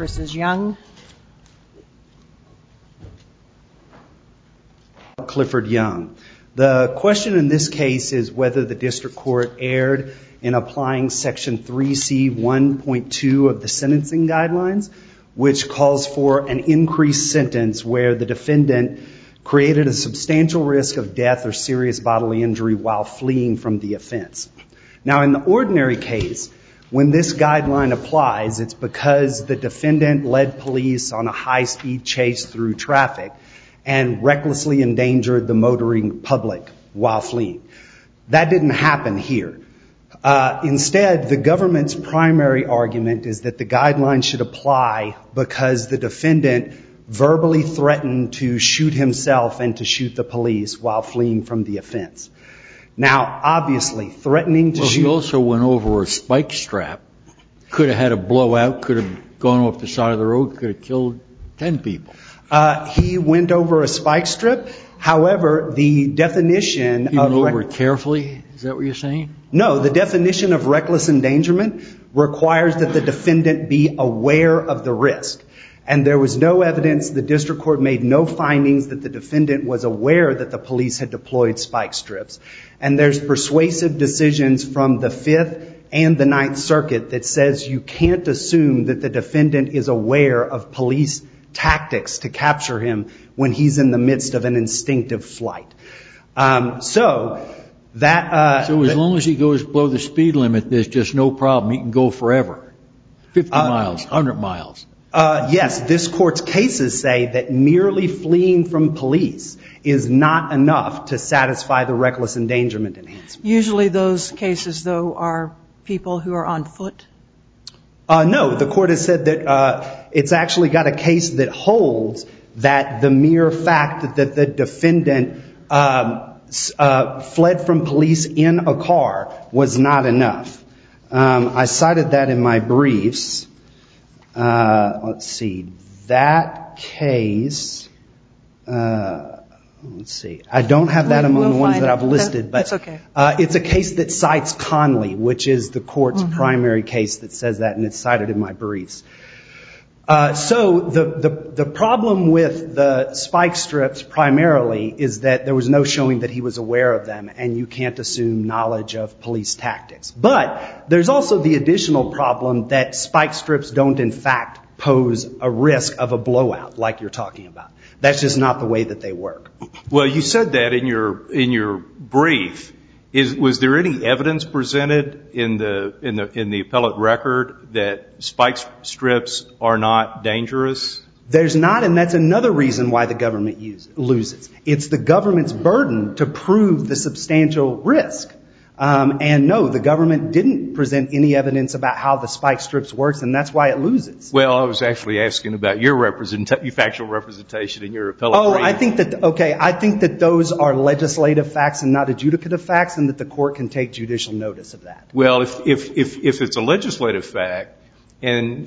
v. Young. Clifford Young. The question in this case is whether the district court erred in applying Section 3C1.2 of the sentencing guidelines, which calls for an increased sentence where the defendant created a substantial risk of death or serious bodily injury while fleeing from the offense. Now, in the ordinary case, when this guideline applies, it's because the defendant led police on a high-speed chase through traffic and recklessly endangered the motoring public while fleeing. That didn't happen here. Instead, the government's primary argument is that the guideline should apply because the defendant verbally threatened to shoot himself and to shoot the police while fleeing from the offense. Now, obviously, threatening to shoot... He also went over a spike strap, could have had a blowout, could have gone off the side of the road, could have killed 10 people. He went over a spike strip. However, the definition of... He went over it carefully? Is that what you're saying? No, the definition of reckless endangerment requires that the defendant be aware of the risk. And there was no evidence, the district court made no findings that the defendant was aware that the police had deployed spike strips. And there's persuasive decisions from the Fifth and the Ninth Circuit that says you can't assume that the defendant is aware of police tactics to capture him when he's in the midst of an instinctive flight. So as long as he goes below the speed limit, there's just no problem. He can go forever. 50 miles, 100 miles. Yes, this court's cases say that merely fleeing from police is not enough to satisfy the reckless endangerment enhancement. Usually those cases, though, are people who are on foot? No, the court has said that it's actually got a case that holds that the mere fact that the defendant fled from police in a car was not enough. I cited that in my briefs. Let's see. That case, I don't have that among the ones that I've listed, but it's a case that cites Conley, which is the court's primary case that says that, and it's cited in my briefs. So the problem with the spike strips primarily is that there was no showing that he was aware of them, and you can't assume knowledge of police tactics. But there's also the additional problem that spike strips don't in fact pose a risk of a blowout like you're talking about. That's just not the way that they work. Well, you said that in your brief. Was there any evidence presented in the appellate record that spike strips are not dangerous? There's not, and that's another reason why the government loses. It's the government's burden to prove the substantial risk. And no, the government didn't present any evidence about how the spike strips works, and that's why it loses. Well, I was actually asking about your factual representation in your appellate brief. I think that those are legislative facts and not adjudicative facts, and that the court can take judicial notice of that. Well, if it's a legislative fact, and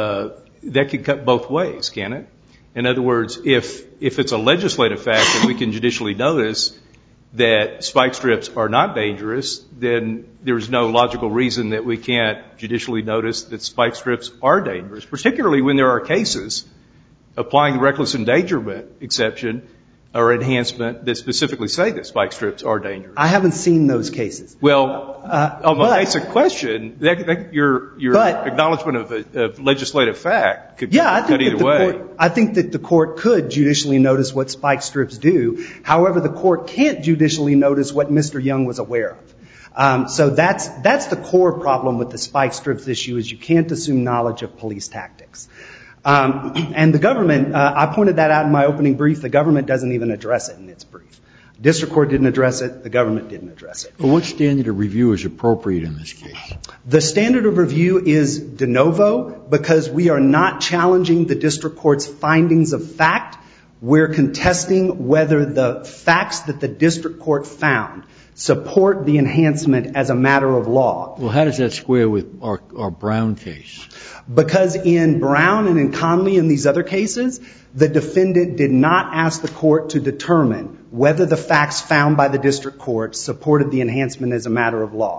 that could cut both ways, can it? In other words, if it's a legislative fact and we can judicially notice that spike strips are not dangerous, then there's no logical reason that we can't judicially notice that spike strips are dangerous, particularly when there are cases applying the reckless endangerment exception or enhancement that specifically say that spike strips are dangerous. I haven't seen those cases. Well, on my basic question, your acknowledgement of legislative fact could cut either way. I think that the court could judicially notice what spike strips do. However, the court can't judicially notice what Mr. Young was aware of. So that's the core problem with the spike strips issue, is you can't assume knowledge of police tactics. And the government, I pointed that out in my opening brief, the government doesn't even address it in its brief. District court didn't address it, the government didn't address it. Well, what standard of review is appropriate in this case? The standard of review is de novo, because we are not challenging the district court's findings of fact. We're contesting whether the facts that the district court found support the enhancement as a matter of law. Well, how does that square with our Brown case? Because in Brown and in Conley and these other cases, the defendant did not ask the court to determine whether the facts found by the district court supported the enhancement as a matter of law.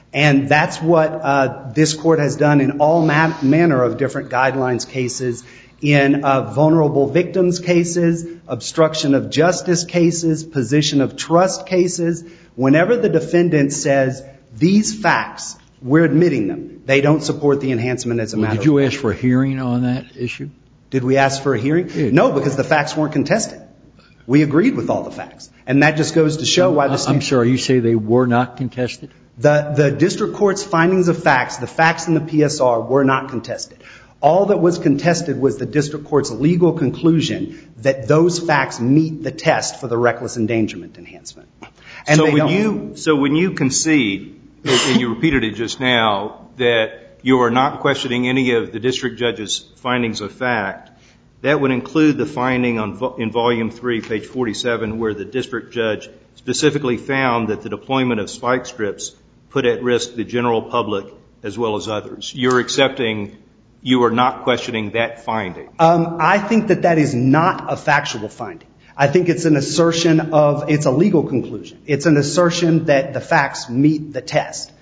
And that's what this court has done in all manner of different guidelines cases, in vulnerable victims cases, obstruction of justice cases, position of trust cases. Whenever the defendant says, these facts, we're admitting them, they don't support the enhancement as a matter of fact. Did you ask for a hearing on that issue? Did we ask for a hearing? Yeah. No, because the facts weren't contested. We agreed with all the facts. And that just goes to show why the I'm sorry, you say they were not contested? The district court's findings of facts, the facts in the PSR, were not contested. All that was contested was the district court's legal conclusion that those facts meet the test for the reckless endangerment enhancement. And so when you concede, and you repeated it just now, that you are not questioning any of the district judge's findings of fact, that would include the finding in Volume 3, page 47, where the district judge specifically found that the deployment of spike strips put at risk the general public as well as others. You're accepting, you are not questioning that finding. I think that is not a factual finding. I think it's an assertion it's a legal conclusion. It's an assertion that the facts meet the test.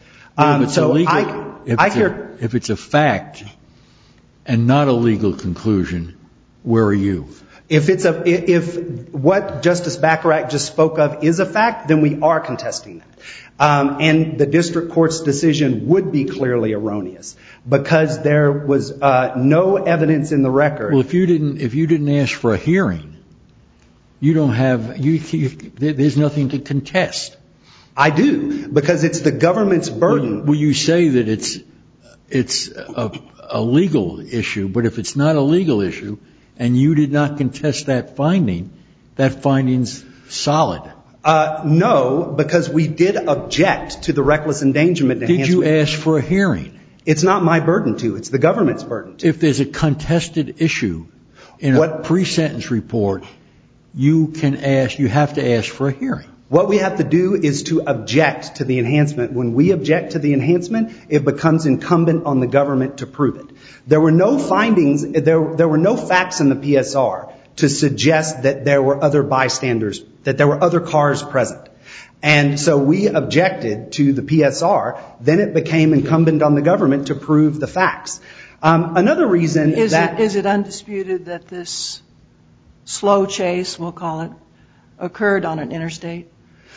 If it's a fact and not a legal conclusion, where are you? If what Justice Bacharach just spoke of is a fact, then we are contesting that. And the district court's decision would be clearly erroneous because there was no evidence in the record. Well, if you didn't ask for a hearing, you don't have, there's nothing to contest. I do, because it's the government's burden. Well, you say that it's a legal issue, but if it's not a legal issue and you did not contest that finding's solid. No, because we did object to the reckless endangerment enhancement. Did you ask for a hearing? It's not my burden to. It's the government's burden to. If there's a contested issue in a pre-sentence report, you have to ask for a hearing. What we have to do is to object to the enhancement. When we object to the enhancement, it becomes incumbent on the government to prove it. There were no findings, there were no facts in the PSR to suggest that there were other bystanders, that there were other cars present. And so we objected to the PSR. Then it became incumbent on the government to prove the facts. Another reason is it undisputed that this slow chase, we'll call it, occurred on an interstate?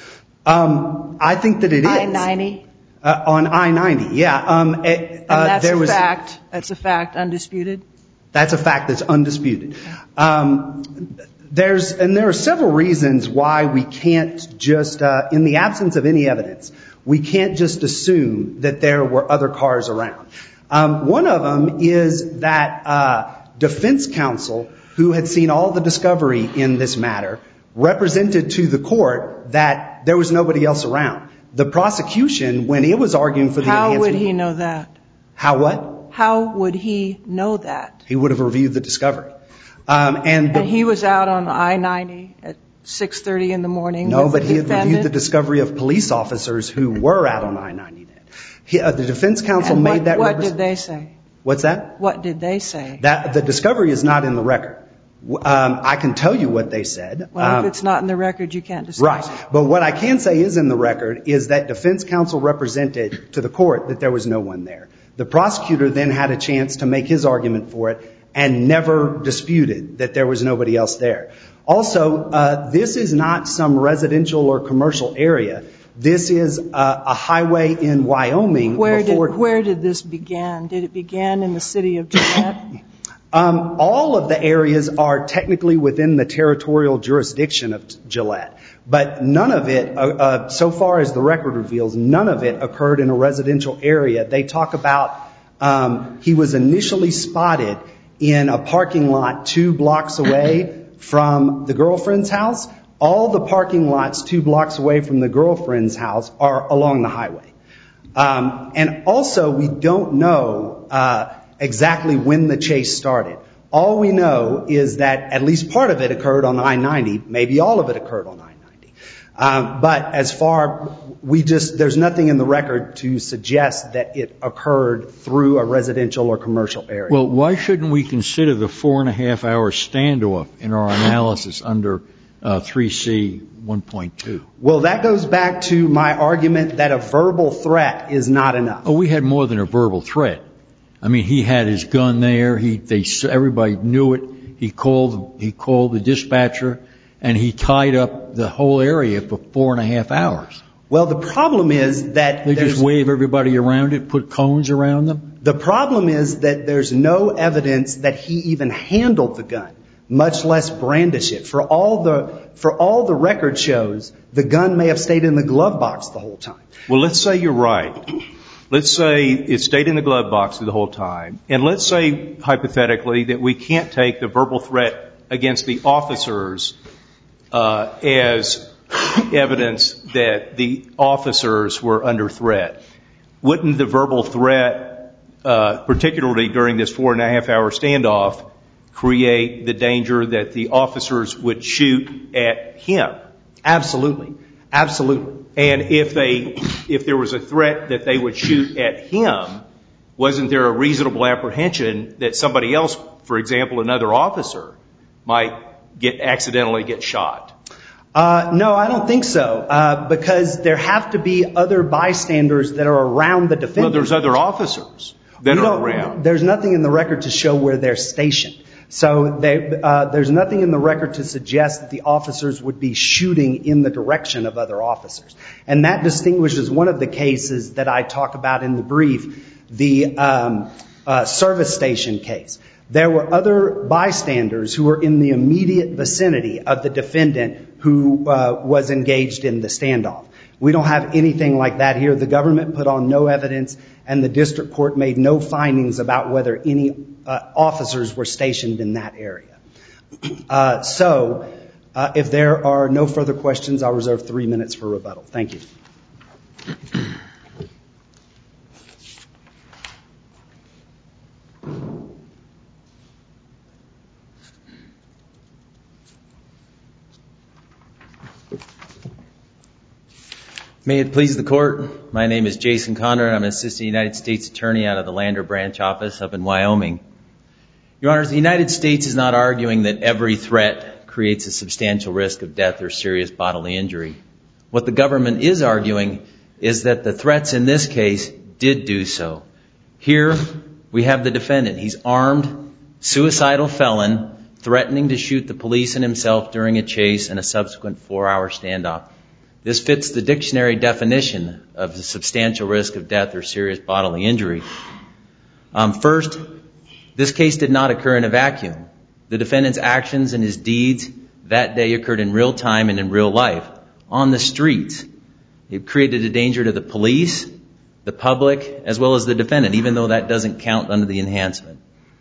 I think that it is. I-90? On I-90, yeah. And that's a fact? That's a fact, undisputed? That's a fact that's undisputed. There are several reasons why we can't just, in the absence of any evidence, we can't just assume that there were other cars around. One of them is that defense counsel, who had seen all the discovery in this matter, represented to the court that there was nobody else around. The prosecution, when it was arguing for the enhancement... How would he know that? How what? How would he know that? He would have reviewed the discovery. And he was out on I-90 at 6:30 in the morning. No, but he had reviewed the discovery of police officers who were out on I-90 then. The defense counsel made that... What did they say? What's that? What did they say? The discovery is not in the record. I can tell you what they said. Well, if it's not in the record, you can't discuss it. Right. But what I can say is in the record is that defense counsel represented to the court that there was no one there. The prosecutor then had a chance to make his argument for it and never disputed that there was nobody else there. Also, this is not some residential or commercial area. This is a highway in Wyoming. Where did this begin? Did it begin in the city of Gillette? All of the areas are technically within the territorial jurisdiction of Gillette. But none of it, so far as the record reveals, none of it occurred in a residential area. They talk about he was initially spotted in a parking lot 2 blocks away from the girlfriend's house. All the parking lots 2 blocks away from the girlfriend's house are along the highway. And also, we don't know exactly when the chase started. All we know is that at least part of it occurred on I-90. Maybe all of it occurred on I-90. But as far, there's nothing in the record to suggest that it occurred through a residential or commercial area. Well, why shouldn't we consider the 4.5-hour standoff in our analysis under 3C 1.2? Well, that goes back to my argument that a verbal threat is not enough. Oh, we had more than a verbal threat. I mean, he had his gun there. Everybody knew it. He called the dispatcher, and he tied up the whole area for 4.5 hours. Well, the problem is that they just wave everybody around it, put cones around them. The problem is that there's no evidence that he even handled the gun, much less brandish it. For all the record shows, the gun may have stayed in the glove box the whole time. Well, let's say you're right. Let's say it stayed in the glove box the whole time. And let's say, hypothetically, that we can't take the verbal threat against the officers as evidence that the officers were under threat. Wouldn't the verbal threat, particularly during this 4.5-hour standoff, create the danger that the officers would shoot at him? Absolutely. Absolutely. And if there was a threat that they would shoot at him, wasn't there a reasonable apprehension that somebody else, for example, another officer, might accidentally get shot? No, I don't think so, because there have to be other bystanders that are around the defendant. Well, there's other officers that are around. There's nothing in the record to show where they're stationed. So there's nothing in the record to suggest that the officers would be shooting in the direction of other officers. And that distinguishes one of the cases that I talk about in the brief, the service station case. There were other bystanders who were in the immediate vicinity of the defendant who was engaged in the standoff. We don't have anything like that here. The government put on no evidence, and the district court made no findings about whether any officers were stationed in that area. So if there are no further questions, I'll reserve 3 minutes for rebuttal. Thank you. May it please the court, my name is Jason Conrad. I'm an assistant United States attorney out of the Lander branch office up in Wyoming. Your Honors, the United States is not arguing that every threat creates a substantial risk of death or serious bodily injury. What the government is arguing is that the threats in this case did do so. Here we have the defendant. He's armed, suicidal felon, threatening to shoot the police and himself during a chase and a subsequent 4-hour standoff. This fits the dictionary definition of the substantial risk of death or serious bodily injury. First, this case did not occur in a vacuum. The defendant's actions and his deeds that day occurred in real time and in real life, on the streets. It created a danger to the police, the public, as well as the defendant, even though that doesn't count under the enhancement.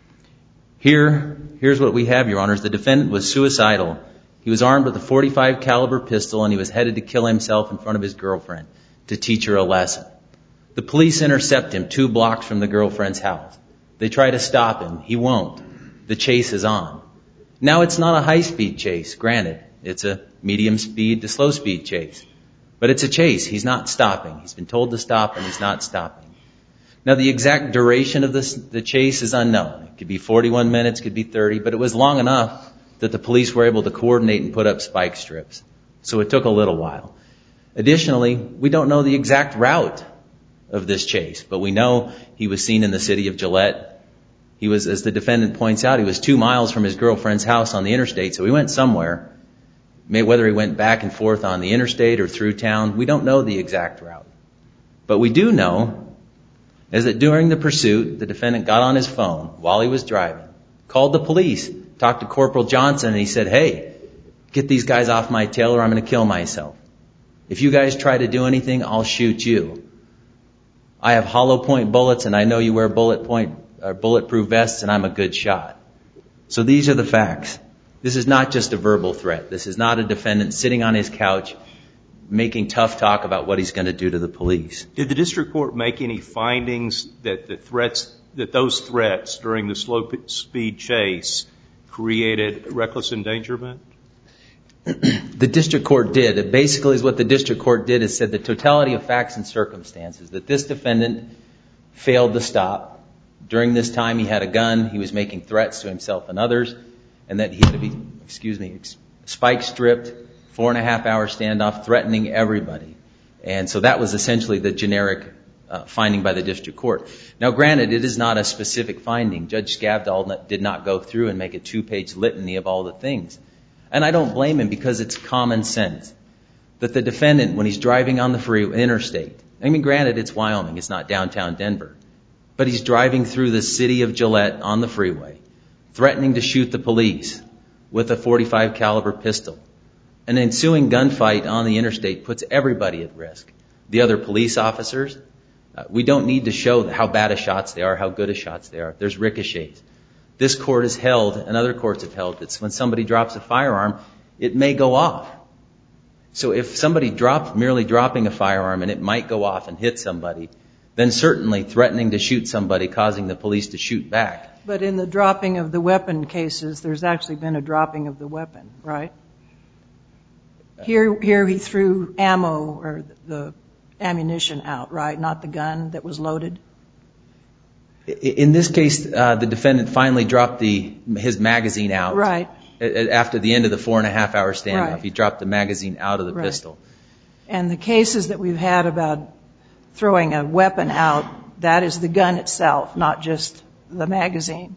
Here's what we have, Your Honors. The defendant was suicidal. He was armed with a .45 caliber pistol, and he was headed to kill himself in front of his girlfriend to teach her a lesson. The police intercept him 2 blocks from the girlfriend's house. They try to stop him. He won't. The chase is on. Now, it's not a high-speed chase, granted. It's a medium-speed to slow-speed chase. But it's a chase. He's not stopping. He's been told to stop, and he's not stopping. Now, the exact duration of the chase is unknown. It could be 41 minutes, it could be 30, but it was long enough that the police were able to coordinate and put up spike strips. So it took a little while. Additionally, we don't know the exact route of this chase, but we know he was seen in the city of Gillette. He was, as the defendant points out, he was 2 miles from his girlfriend's house on the interstate, so he went somewhere. Whether he went back and forth on the interstate or through town, we don't know the exact route. But we do know is that during the pursuit, the defendant got on his phone while he was driving, called the police, talked to Corporal Johnson, and he said, "Hey, get these guys off my tail or I'm going to kill myself. If you guys try to do anything, I'll shoot you. I have hollow point bullets and I know you wear bulletproof vests and I'm a good shot." So these are the facts. This is not just a verbal threat. This is not a defendant sitting on his couch making tough talk about what he's going to do to the police. Did the district court make any findings that those threats during the slow speed chase created reckless endangerment? The district court did. Basically, what the district court did is said the totality of facts and circumstances, that this defendant failed to stop. During this time, he had a gun. He was making threats to himself and others, and that he had to be, spike stripped, 4.5-hour standoff, threatening everybody. And so that was essentially the generic finding by the district court. Now, granted, it is not a specific finding. Judge Skavdal did not go through and make a 2-page litany of all the things. And I don't blame him, because it's common sense that the defendant, when he's driving on the interstate, I mean, granted, it's Wyoming, it's not downtown Denver, but he's driving through the city of Gillette on the freeway, threatening to shoot the police with a .45 caliber pistol. An ensuing gunfight on the interstate puts everybody at risk. The other police officers, we don't need to show how bad of shots they are, how good of shots they are. There's ricochets. This court has held, and other courts have held, that when somebody drops a firearm, it may go off. So if somebody merely dropping a firearm and it might go off and hit somebody, then certainly threatening to shoot somebody, causing the police to shoot back. But in the dropping of the weapon cases, there's actually been a dropping of the weapon, right? Here he threw ammo or the ammunition out, right? Not the gun that was loaded? In this case, the defendant finally dropped his magazine out. Right. After the end of the 4.5-hour standoff. Right. He dropped the magazine out of the pistol. And the cases that we've had about throwing a weapon out, that is the gun itself, not just the magazine.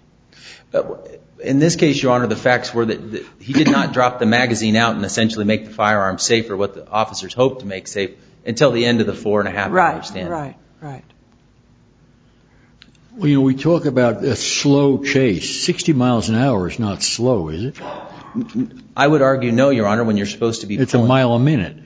In this case, Your Honor, the facts were that he did not drop the magazine out and essentially make the firearm safe, or what the officers hoped to make safe, until the end of the 4.5-hour standoff. Right. Well, you know, we talk about a slow chase. 60 miles an hour is not slow, is it? I would argue no, Your Honor, when you're supposed to be It's a mile a minute.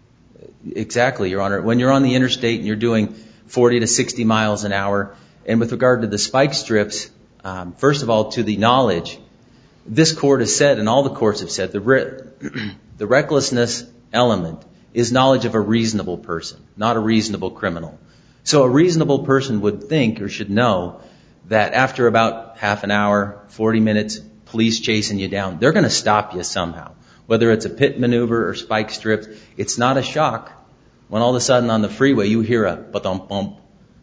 Exactly, Your Honor. When you're on the interstate and you're doing 40 to 60 miles an hour, and with regard to the spike strips, first of all, to the knowledge, this court has said, and all the courts have said, the recklessness element is knowledge of a reasonable person, not a reasonable criminal. So a reasonable person would think, or should know, that after about half an hour, 40 minutes, police chasing you down, they're going to stop you somehow. Whether it's a pit maneuver or spike strips, it's not a shock when all of a sudden on the freeway you hear a ba-dum bump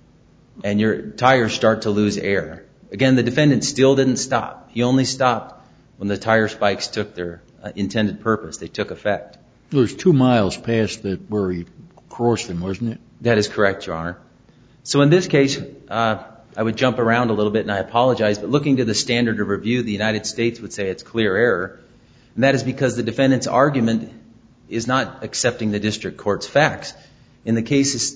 and your tires start to lose air. Again, the defendant still didn't stop. He only stopped when the tire spikes took their intended purpose. They took effect. It was 2 miles past where he crossed them, wasn't it? That is correct, Your Honor. So in this case, I would jump around a little bit, and I apologize, but looking to the standard of review, the United States would say it's clear error, and that is because the defendant's argument is not accepting the district court's facts. In the cases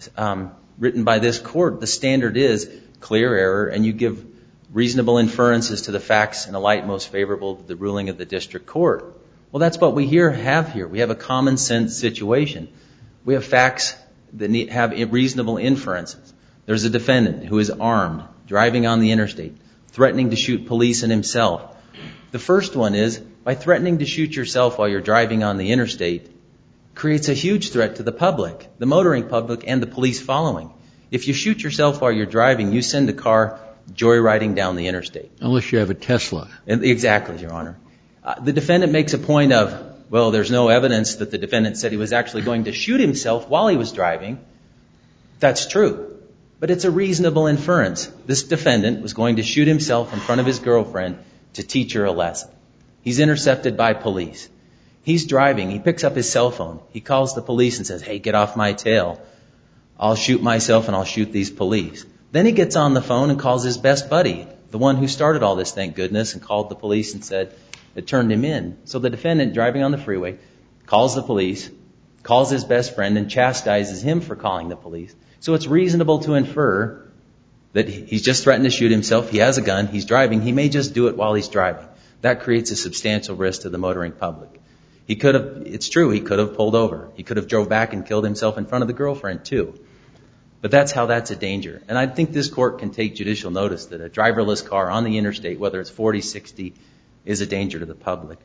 written by this court, the standard is clear error, and you give reasonable inferences to the facts in a light most favorable to the ruling of the district court. Well, that's what we have here. We have a common sense situation. We have facts that have reasonable inferences. There's a defendant who is armed, driving on the interstate, threatening to shoot police and himself. The first one is, by threatening to shoot yourself while you're driving on the interstate, creates a huge threat to the public, the motoring public and the police following. If you shoot yourself while you're driving, you send a car joyriding down the interstate. Unless you have a Tesla. Exactly, Your Honor. The defendant makes a point of, well, there's no evidence that the defendant said he was actually going to shoot himself while he was driving. That's true. But it's a reasonable inference. This defendant was going to shoot himself in front of his girlfriend to teach her a lesson. He's intercepted by police. He's driving. He picks up his cell phone. He calls the police and says, hey, get off my tail. I'll shoot myself and I'll shoot these police. Then he gets on the phone and calls his best buddy, the one who started all this, thank goodness, and called the police and said it turned him in. So the defendant, driving on the freeway, calls the police, calls his best friend, and chastises him for calling the police. So it's reasonable to infer that he's just threatened to shoot himself. He has a gun. He's driving. He may just do it while he's driving. That creates a substantial risk to the motoring public. He could have, it's true, he could have pulled over. He could have drove back and killed himself in front of the girlfriend too. But that's how that's a danger. And I think this court can take judicial notice that a driverless car on the interstate, whether it's 40, 60, is a danger to the public.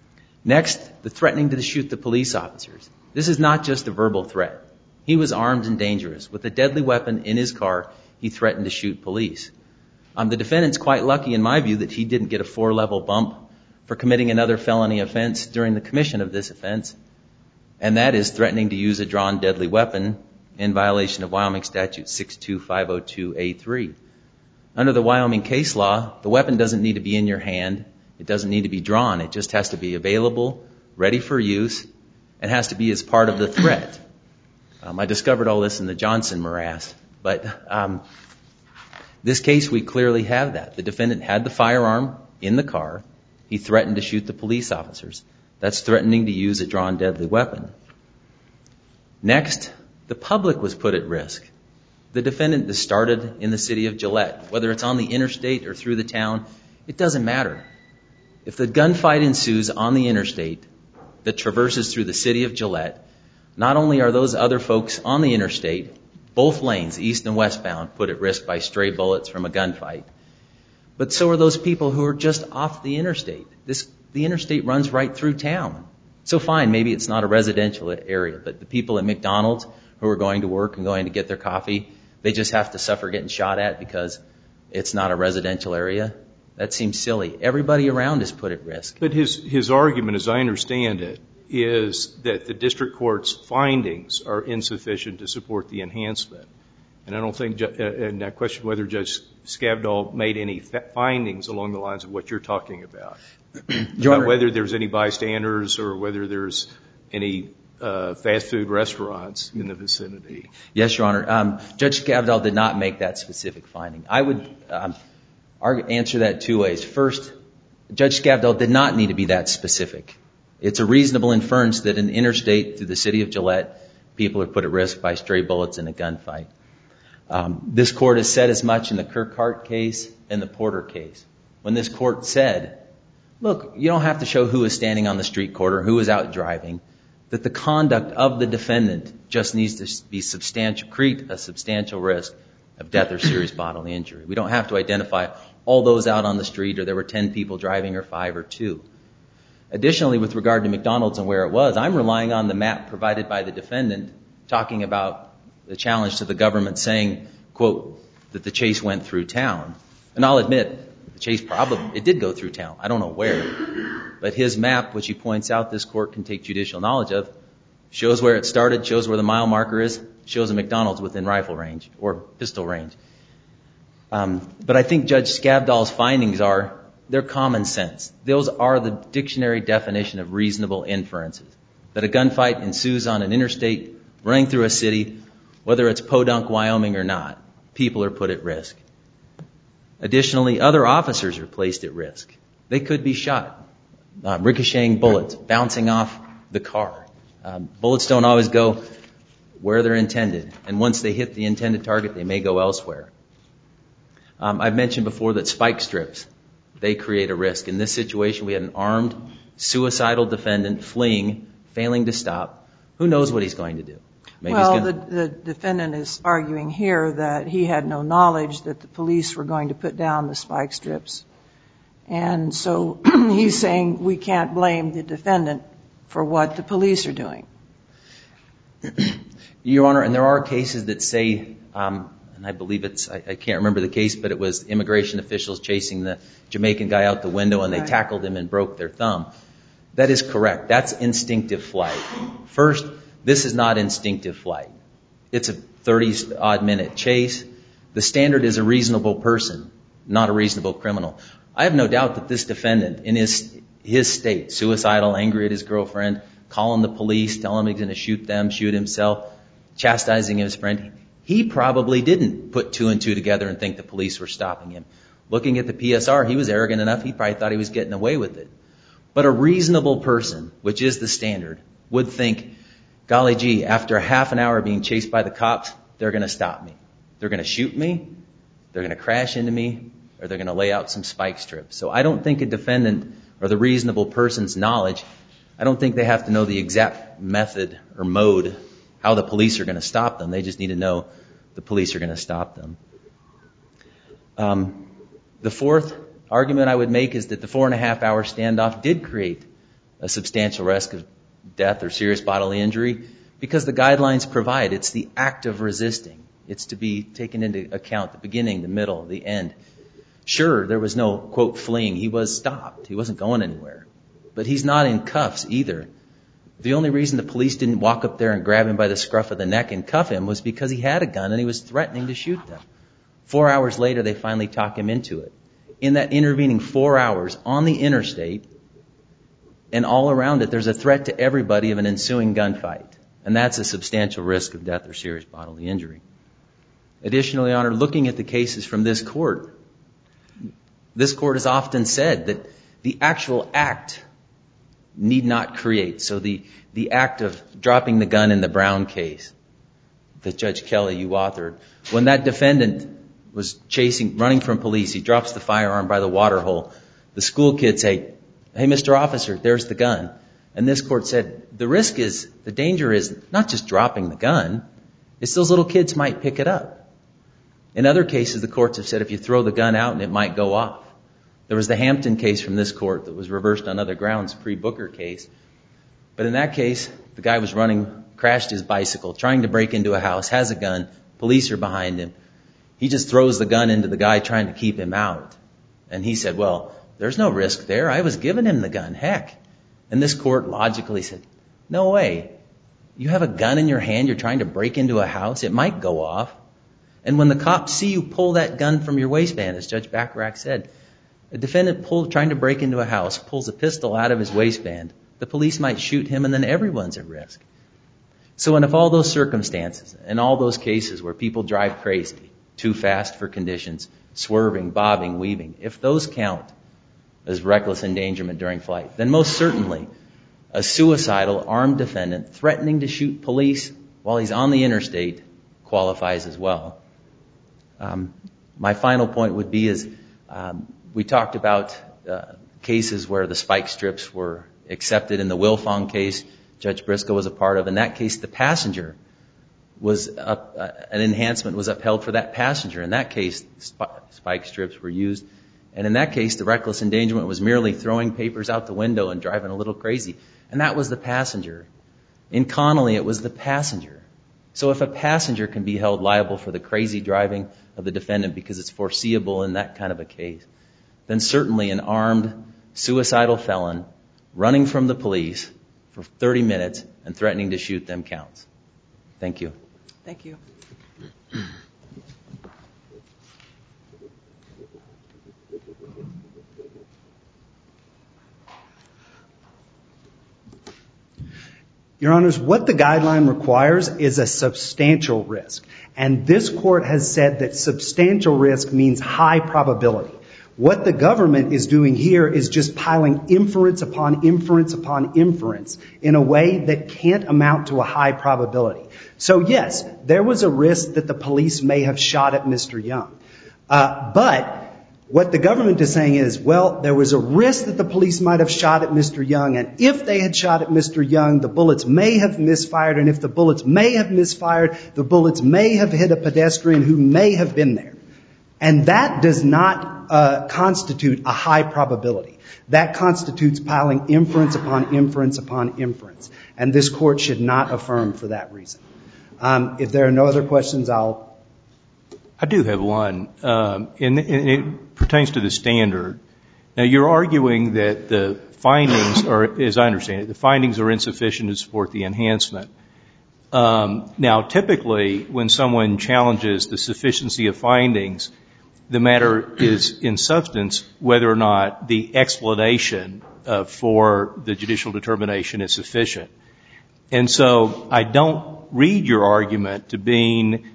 Next, the threatening to shoot the police officers. This is not just a verbal threat. He was armed and dangerous. With a deadly weapon in his car, he threatened to shoot police. The defendant's quite lucky, in my view, that he didn't get a 4-level bump for committing another felony offense during the commission of this offense, and that is threatening to use a drawn deadly weapon in violation of Wyoming Statute 62502A3. Under the Wyoming case law, the weapon doesn't need to be in your hand. It doesn't need to be drawn. It just has to be available, ready for use, and has to be as part of the threat. I discovered all this in the Johnson morass, but this case we clearly have that. The defendant had the firearm in the car. He threatened to shoot the police officers. That's threatening to use a drawn deadly weapon. Next, the public was put at risk. The defendant started in the city of Gillette. Whether it's on the interstate or through the town, it doesn't matter. If the gunfight ensues on the interstate that traverses through the city of Gillette, not only are those other folks on the interstate, both lanes, east and westbound, put at risk by stray bullets from a gunfight, but so are those people who are just off the interstate. The interstate runs right through town. So fine, maybe it's not a residential area, but the people at McDonald's who are going to work and going to get their coffee, they just have to suffer getting shot at because it's not a residential area. That seems silly. Everybody around is put at risk. But his argument, as I understand it, is that the district court's findings are insufficient to support the enhancement. And I don't think, and I question whether Judge Skavdal made any findings along the lines of what you're talking about. About whether there's any bystanders or whether there's any fast food restaurants in the vicinity. Yes, Your Honor. Judge Skavdal did not make that specific finding. I would answer that two ways. First, Judge Skavdal did not need to be that specific. It's a reasonable inference that in interstate through the city of Gillette, people are put at risk by stray bullets in a gunfight. This court has said as much in the Kirkhart case and the Porter case. When this court said, look, you don't have to show who is standing on the street corner, who is out driving, that the conduct of the defendant just needs to be create a substantial risk of death or serious bodily injury. We don't have to identify all those out on the street or there were 10 people driving or 5 or 2. Additionally, with regard to McDonald's and where it was, I'm relying on the map provided by the defendant talking about the challenge to the government saying, quote, that the chase went through town. And I'll admit, the chase it did go through town. I don't know where. But his map, which he points out this court can take judicial knowledge of, shows where it started, shows where the mile marker is, shows a McDonald's within rifle range or pistol range. But I think Judge Skavdal's findings they're common sense. Those are the dictionary definition of reasonable inferences. That a gunfight ensues on an interstate running through a city, whether it's Podunk, Wyoming or not, people are put at risk. Additionally, other officers are placed at risk. They could be shot, ricocheting bullets, bouncing off the car. Bullets don't always go where they're intended. And once they hit the intended target, they may go elsewhere. I've mentioned before that spike strips, they create a risk. In this situation, we had an armed, suicidal defendant fleeing, failing to stop. Who knows what he's going to do? The defendant is arguing here that he had no knowledge that the police were going to put down the spike strips. And so he's saying we can't blame the defendant for what the police are doing. Your Honor, and there are cases that say, and I believe I can't remember the case, but it was immigration officials chasing the Jamaican guy out the window and they tackled him and broke their thumb. That is correct. That's instinctive flight. First, this is not instinctive flight. It's a 30-odd minute chase. The standard is a reasonable person, not a reasonable criminal. I have no doubt that this defendant, in his state, suicidal, angry at his girlfriend, calling the police, telling him he's going to shoot them, shoot himself, chastising his friend, he probably didn't put 2 and 2 together and think the police were stopping him. Looking at the PSR, he was arrogant enough, he probably thought he was getting away with it. But a reasonable person, which is the standard, would think, golly gee, after a half an hour being chased by the cops, they're going to stop me. They're going to shoot me, they're going to crash into me, or they're going to lay out some spike strips. So I don't think a defendant or the reasonable person's knowledge, I don't think they have to know the exact method or mode how the police are going to stop them. They just need to know the police are going to stop them. The fourth argument I would make is that the 4.5-hour standoff did create a substantial risk of death or serious bodily injury because the guidelines provide it's the act of resisting. It's to be taken into account, the beginning, the middle, the end. Sure, there was no, quote, fleeing. He was stopped. He wasn't going anywhere. But he's not in cuffs either. The only reason the police didn't walk up there and grab him by the scruff of the neck and cuff him was because he had a gun and he was threatening to shoot them. 4 hours later, they finally talk him into it. in that intervening 4 hours on the interstate, and all around it there's a threat to everybody of an ensuing gunfight. And that's a substantial risk of death or serious bodily injury. Additionally, Your Honor, looking at the cases from this court has often said that the actual act need not create. So the act of dropping the gun in the Brown case that Judge Kelly, you authored, when that defendant was running from police, he drops the firearm by the water hole. The school kids say, "Hey, Mr. Officer, there's the gun." And this court said, the danger is not just dropping the gun, it's those little kids might pick it up. In other cases, the courts have said if you throw the gun out and it might go off. There was the Hampton case from this court that was reversed on other grounds, pre-Booker case. But in that case, the guy was running, crashed his bicycle, trying to break into a house, has a gun, police are behind him. He just throws the gun into the guy trying to keep him out. And he said, well, there's no risk there. I was giving him the gun, heck. And this court logically said, no way. You have a gun in your hand, you're trying to break into a house, it might go off. And when the cops see you pull that gun from your waistband, as Judge Bacharach said, a defendant trying to break into a house pulls a pistol out of his waistband, the police might shoot him and then everyone's at risk. So in all those circumstances, in all those cases where people drive crazy, too fast for conditions, swerving, bobbing, weaving, if those count as reckless endangerment during flight, then most certainly a suicidal armed defendant threatening to shoot police while he's on the interstate qualifies as well. My final point would be we talked about cases where the spike strips were accepted. In the Wilfong case, Judge Briscoe was a part of. In that case, the passenger an enhancement was upheld for that passenger. In that case, spike strips were used. And in that case, the reckless endangerment was merely throwing papers out the window and driving a little crazy. And that was the passenger. In Connolly, it was the passenger. So if a passenger can be held liable for the crazy driving of the defendant because it's foreseeable in that kind of a case, then certainly an armed suicidal felon running from the police for 30 minutes and threatening to shoot them counts. Thank you. Thank you. Your Honors, what the guideline requires is a substantial risk. And this court has said that substantial risk means high probability. What the government is doing here is just piling inference upon inference upon inference in a way that can't amount to a high probability. So yes, there was a risk that the police may have shot at Mr. Young. But what the government is saying is, well, there was a risk that the police might have shot at Mr. Young, and if they had shot at Mr. Young, the bullets may have misfired, and if the bullets may have misfired, the bullets may have hit a pedestrian who may have been there. And that does not constitute a high probability. That constitutes piling inference upon inference upon inference. And this court should not affirm for that reason. If there are no other questions, I do have one, and it pertains to the standard. Now, you're arguing that the findings are, as I understand it, the findings are insufficient to support the enhancement. Now, typically, when someone challenges the sufficiency of findings, the matter is, in substance, whether or not the explanation for the judicial determination is sufficient. And so I don't read your argument to being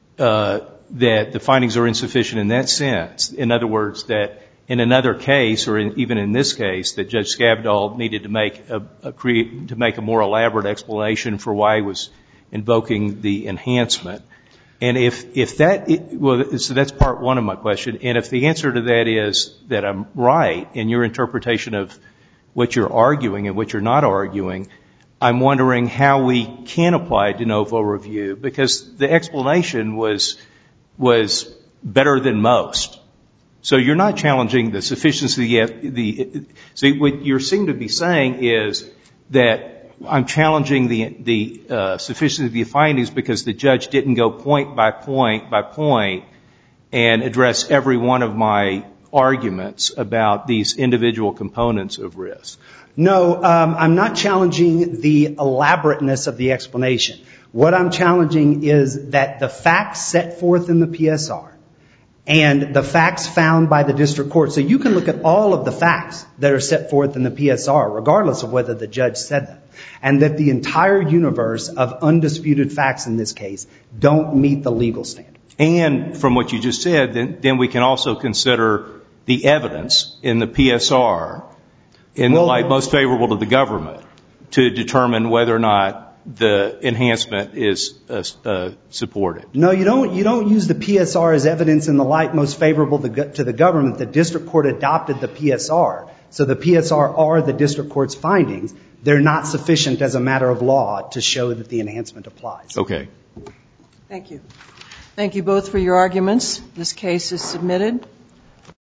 that the findings are insufficient in that sense. In other words, that in another case, or even in this case, that Judge Skavdal needed to make a more elaborate explanation for why he was invoking the enhancement. And if that, well, so that's part one of my question. And if the answer to that is that I'm right in your interpretation of what you're arguing and what you're not arguing, I'm wondering how we can apply de novo review, because the explanation was better than most. So you're not challenging the sufficiency of see, what you seem to be saying is that I'm challenging the sufficiency of the findings because the judge didn't go point by point by point and address every one of my arguments about these individual components of risk. No, I'm not challenging the elaborateness of the explanation. What I'm challenging is that the facts set forth in the PSR and the facts found by the district court. So you can look at all of the facts that are set forth in the PSR, regardless of whether the judge said them, and that the entire universe of undisputed facts in this case don't meet the legal standard. And from what you just said, then we can also consider the evidence in the PSR in the light most favorable to the government to determine whether or not the enhancement is supported. No, you don't use the PSR as evidence in the light most favorable to the government. The district court adopted the PSR. So the PSR are the district court's findings. They're not sufficient as a matter of law to show that the enhancement applies. Okay. Thank you. Thank you both for your arguments. This case is submitted.